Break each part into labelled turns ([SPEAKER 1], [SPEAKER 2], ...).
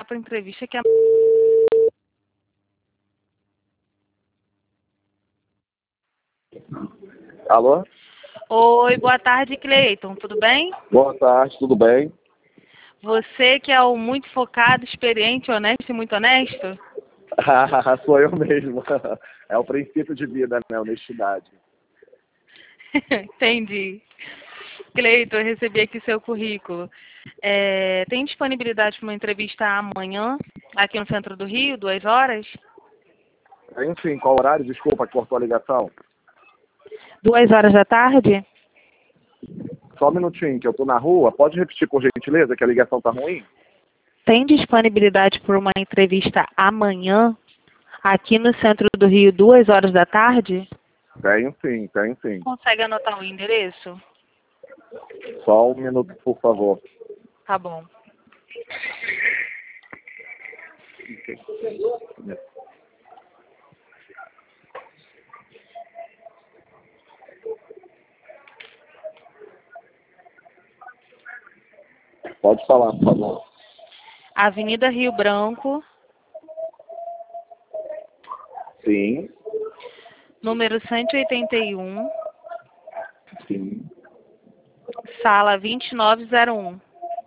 [SPEAKER 1] para a entrevista que a...
[SPEAKER 2] Alô?
[SPEAKER 1] Oi, boa tarde, Cleiton. Tudo bem?
[SPEAKER 2] Boa tarde, tudo bem?
[SPEAKER 1] Você que é o muito focado, experiente, honesto e muito honesto?
[SPEAKER 2] Sou eu mesmo. É o princípio de vida, né? Honestidade.
[SPEAKER 1] Entendi. Cleiton, eu recebi aqui seu currículo. Tem disponibilidade para uma entrevista amanhã, aqui no centro do Rio, 2 horas?
[SPEAKER 2] Enfim, qual horário? Desculpa, cortou a ligação.
[SPEAKER 1] 2 horas da tarde?
[SPEAKER 2] Só um minutinho, que eu tô na rua. Pode repetir, por gentileza, que a ligação tá ruim?
[SPEAKER 1] Tem disponibilidade para uma entrevista amanhã, aqui no centro do Rio, 2 horas da tarde?
[SPEAKER 2] Tenho sim, tenho sim.
[SPEAKER 1] Consegue anotar o endereço?
[SPEAKER 2] Só um minuto, por favor.
[SPEAKER 1] Tá bom.
[SPEAKER 2] Pode falar, por favor.
[SPEAKER 1] Avenida Rio Branco,
[SPEAKER 2] Sim,
[SPEAKER 1] número 181,
[SPEAKER 2] sim.
[SPEAKER 1] sala 2901.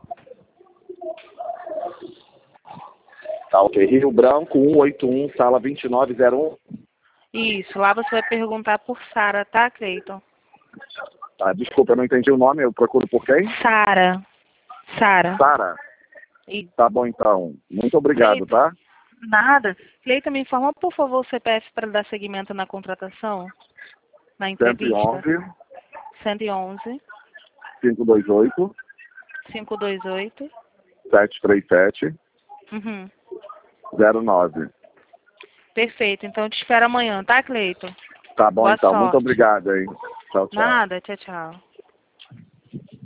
[SPEAKER 2] Tá, ok. Rio Branco, 181, sala 2901.
[SPEAKER 1] Isso, lá você vai perguntar por Sara, tá, Cleiton?
[SPEAKER 2] Tá, desculpa, eu não entendi o nome. Eu procuro por quem?
[SPEAKER 1] Sara. Sara.
[SPEAKER 2] Sara.
[SPEAKER 1] E
[SPEAKER 2] Tá bom, então. Muito obrigado,
[SPEAKER 1] Cleiton,
[SPEAKER 2] tá?
[SPEAKER 1] nada. Cleiton, me informa, por favor, o CPF para dar seguimento na contratação, na entrevista.
[SPEAKER 2] 111
[SPEAKER 1] 111
[SPEAKER 2] 528
[SPEAKER 1] 528.
[SPEAKER 2] 737
[SPEAKER 1] Uhum.
[SPEAKER 2] 09.
[SPEAKER 1] Perfeito, então eu te espero amanhã, tá, Cleiton?
[SPEAKER 2] Tá bom,
[SPEAKER 1] Boa
[SPEAKER 2] então. Muito
[SPEAKER 1] sorte.
[SPEAKER 2] obrigado, hein? Tchau, tchau.
[SPEAKER 1] Nada, tchau, tchau.